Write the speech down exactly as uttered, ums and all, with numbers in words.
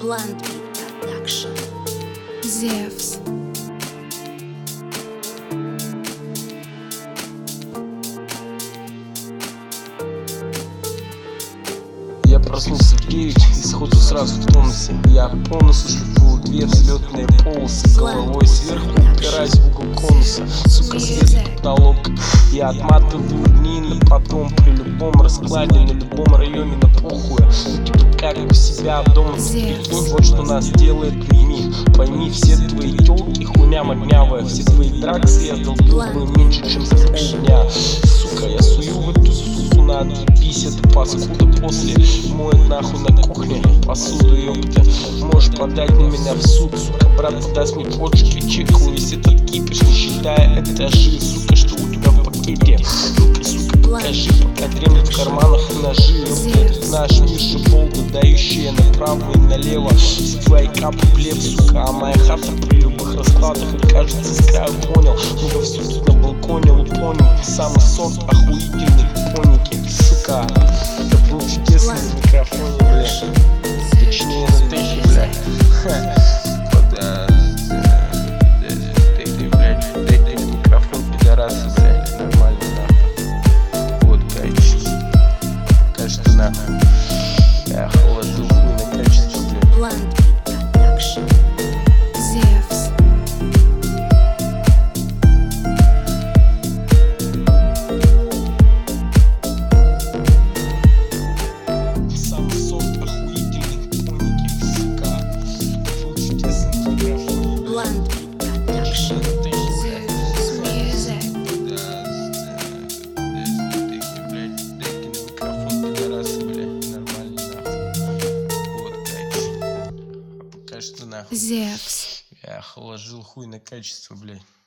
Blunt Beat Production. Zevs. Я проснулся в девять и сходу сразу в тонусе. Я полностью шлифую две взлетные полосы, головой сверху упираясь в угол конуса. Сука, свет потолок. Я отматываю дни, но потом при любом раскладе, на любом районе на похуя. Типа как у себя дома купить. Вот что нас делает людьми. Пойми, все твои тёлки хуйня моднявая. Все твои драксы я долбил бы меньше, чем за полдня. Сука, я сую в эту сусу, надо отъебись, это паскуда после моет нахуй на кухне посуду, ёпта. Можешь подать на меня в суд, сука, брат, подаст мне почки, чекаю весь этот кипиш, не считая этажи, сука, что у тебя в пакете. Ну-ка, сука, покажи, пока дремлет в карманах ножи, ёпта. Этот наш Миша Волга, дающая направо и налево. Все твои капли плев, сука, а моя хата при любых раскладах, и кажется, зря понял. Ну вовсю тут на балконе лупоним, самый сорт охуительный поники, сука. Это был чудесный микрофон, блядь. Точнее, на тысячи, блядь. Ты, блядь, дайте мне микрофон, пидорасы, блядь, нормально, нахуй. Вот, качество. Качество, нахуй. Я положил хуй на качество, блядь. Blunt Beat Production. Zevs. Самый сорт охуительных поники, сука. Был чудесный микрофон. Blunt Beat Production. Zevs Music. Пока что нахуй. Zevs. Я положил хуй на качество, блядь.